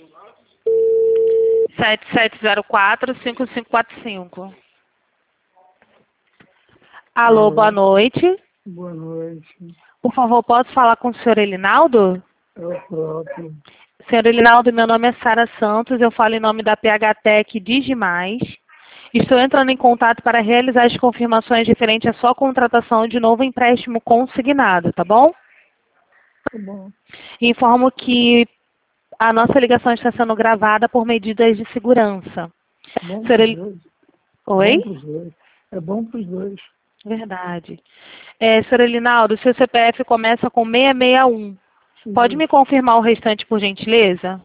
7704-5545. Alô, Alô, boa noite. boa noite. Por favor, posso falar com o senhor Elinaldo? É o próprio. Senhor Elinaldo, meu nome é Sara Santos, eu falo em nome da PHTEC Digimais. Estou entrando em contato para realizar as confirmações referentes à sua contratação de novo empréstimo consignado, tá bom? Tá bom. Informo que a nossa ligação está sendo gravada por medidas de segurança. Bom Senhor para os El... dois. Oi? Bom para os dois. É bom para os dois. Verdade. Senhor Elinaldo, seu CPF começa com 661. Pode me Isso. confirmar o restante, por gentileza?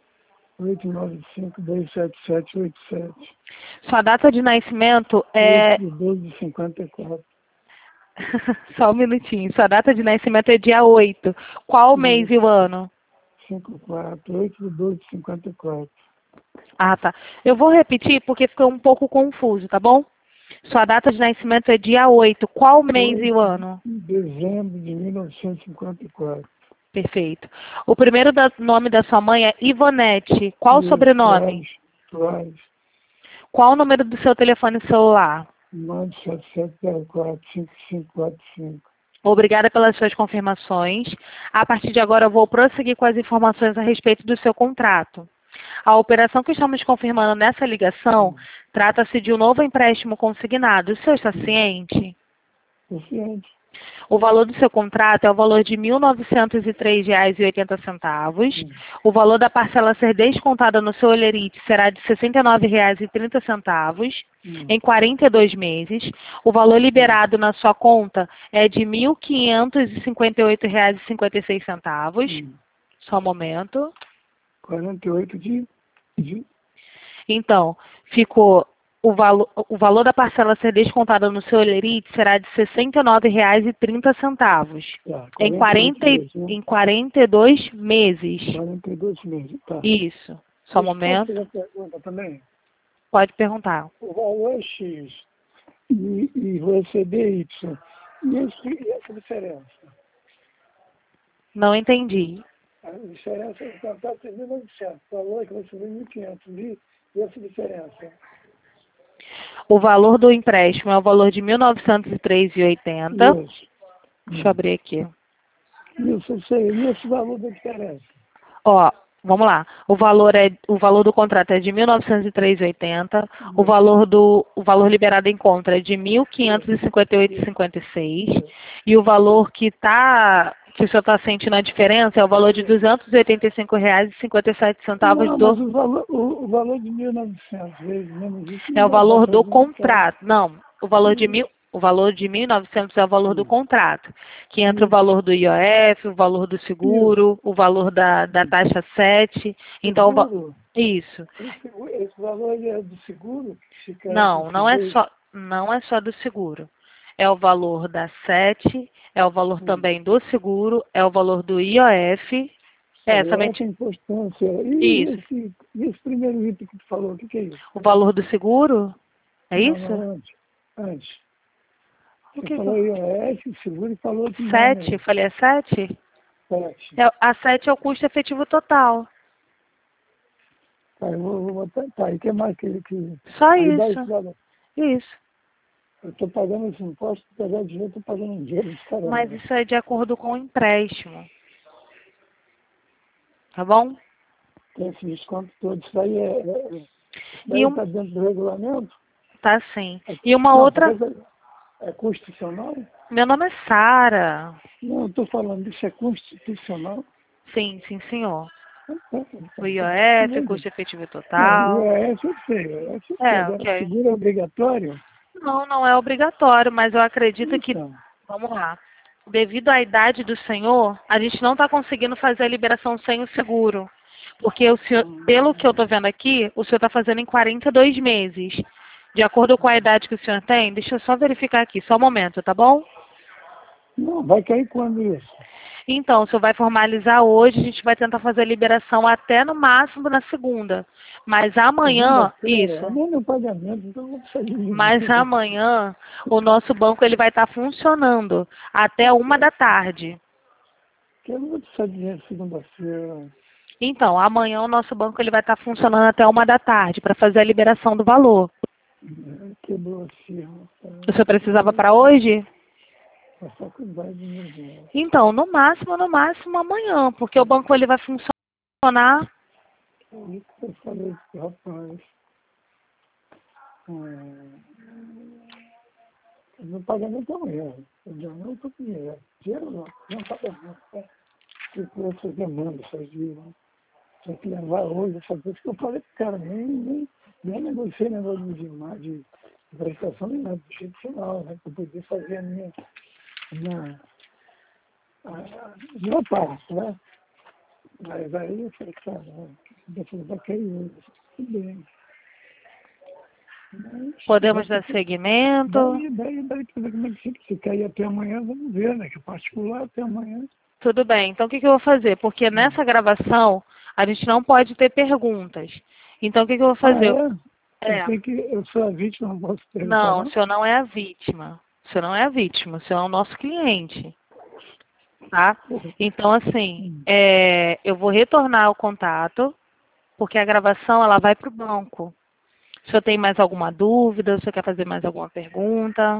895-27787. Sua data de nascimento 8 é... de 12/54. Só um minutinho. Sua data de nascimento é dia 8. Qual o mês Isso. e o ano? 54. 8 de 12/54. Ah, tá. Eu vou repetir porque ficou um pouco confuso, tá bom? Sua data de nascimento é dia 8. Qual o mês e o 8 ano? de dezembro de 1954. Perfeito. O primeiro nome da sua mãe é Ivonete. Qual o Isso. sobrenome? Soares. Qual o número do seu telefone celular? 97704-5545. Obrigada pelas suas confirmações. A partir de agora, eu vou prosseguir com as informações a respeito do seu contrato. A operação que estamos confirmando nessa ligação trata-se de um novo empréstimo consignado. O senhor está ciente? Paciente. O valor do seu contrato é o valor de R$ 1.903,80. O valor da parcela a ser descontada no seu holerite será de R$ 69,30 em 42 meses. O valor liberado na sua conta é de R$ 1.558,56. Só um momento. 48 de Então, ficou o valor da parcela a ser descontada no seu holerite será de R$ 69,30 tá, em 48 dias, né? 42 meses. 42 meses, tá. Isso. Só um Deixa eu momento. fazer uma pergunta também. Pode perguntar. O valor é X e você DY. E essa diferença? Não entendi. A diferença do contrato é 1.900. O valor é que você vê 1.500. E essa diferença? O valor do empréstimo é o valor de R$ 1.903,80. Isso. Deixa eu abrir aqui. Isso, eu sei. E esse valor da diferença? Ó, vamos lá. O valor do contrato é de 1.903,80. O valor liberado em conta é de 1.558,56. E o valor que o senhor está sentindo a diferença é o valor de R$ 285,57 Não, mas do o valor de 1.900 vezes menos isso é não o dá para valor do fazer uma casa. contrato. Não, o valor de 1.900 é o valor do contrato, que entra o Isso. valor do IOF, o valor do seguro, o valor da taxa 7. Então, Seguro? isso. Esse valor é do seguro? Que fica Não, entre dois? não é só do seguro. É o valor da 7, é o valor também do seguro, é o valor do IOF. Essa Somente importância. isso. E esse primeiro item que tu falou, o que é isso? O valor do seguro? É Não, isso? não, antes. Antes. O Você que falou IOS, seguro e falou outro nome 7? aí. Eu falei é 7? 7. A 7 é o custo efetivo total. Tá, eu vou botar. Tá, e o que mais que. Só Aí dá isso. esse valor. Isso. Eu estou pagando esse imposto, apesar de eu estou pagando em dinheiro de Mas caramba. isso é de acordo com o empréstimo. Tá bom? Tem esse desconto todo. Isso aí isso E aí está dentro do regulamento? tá sim. E uma Não, outra. é constitucional? Meu nome é Sara. Não, eu estou falando, isso é constitucional? Sim, sim, senhor. O Tá IOF, vendo? custo efetivo Não, o total. IOS eu sei, o IOS eu sei. Agora, Ok. seguro é obrigatório? Não, não é obrigatório, mas eu acredito que. Então, Vamos lá. Devido à idade do senhor, a gente não está conseguindo fazer a liberação sem o seguro. Porque o senhor, pelo que eu estou vendo aqui, o senhor está fazendo em 42 meses. De acordo com a idade que o senhor tem, deixa eu só verificar aqui, só um momento, tá bom? não, vai cair quando isso? Então, o senhor vai formalizar hoje, a gente vai tentar fazer a liberação até no máximo na segunda. Mas amanhã, Segunda-feira? isso. Amanhã meu pagamento, então eu vou precisar de Mas dinheiro. amanhã o nosso banco ele vai estar funcionando até 1 da tarde. Que eu não vou precisar de dinheiro segunda-feira. Então, amanhã o nosso banco ele vai estar funcionando até 1 da tarde para fazer a liberação do valor. Quebrou a firma. O senhor precisava para hoje? A faculdade mesmo. Então, no máximo amanhã, porque o banco ele vai funcionar. É isso que eu falei pro rapaz. No pagamento amanhã. Eu não estou com dinheiro. Dinheiro não pagamento. Que essas demandas, essas dívidas. Tem que levar hoje essa coisa que eu falei pro cara, nem negociei negócio de prestação nem nada, deixei pro final, né? Para eu poder fazer a minha parte, né? Mas aí eu falei, cara, depois vai cair hoje, tudo bem. Mas, Podemos dar seguimento. daí pra ver como é que fica. Se cair até amanhã, vamos ver, né? Que particular até amanhã. Tudo bem. Então, o que eu vou fazer? Porque nessa gravação, a gente não pode ter perguntas. Então, o que eu vou fazer? Eu sou a vítima, não posso perguntar, Não, não? o senhor não é a vítima. O senhor não é a vítima, o senhor é o nosso cliente. Tá? Então, assim, eu vou retornar o contato, porque a gravação ela vai para o banco. O senhor tem mais alguma dúvida? O senhor quer fazer mais alguma pergunta?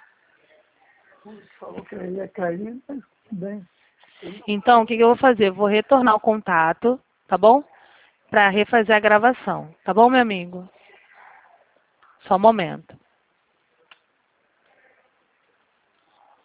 Falou que ia cair, mas tudo bem. Então, o que eu vou fazer? Eu vou retornar o contato, tá bom? Para refazer a gravação. Tá bom, meu amigo? Só um momento.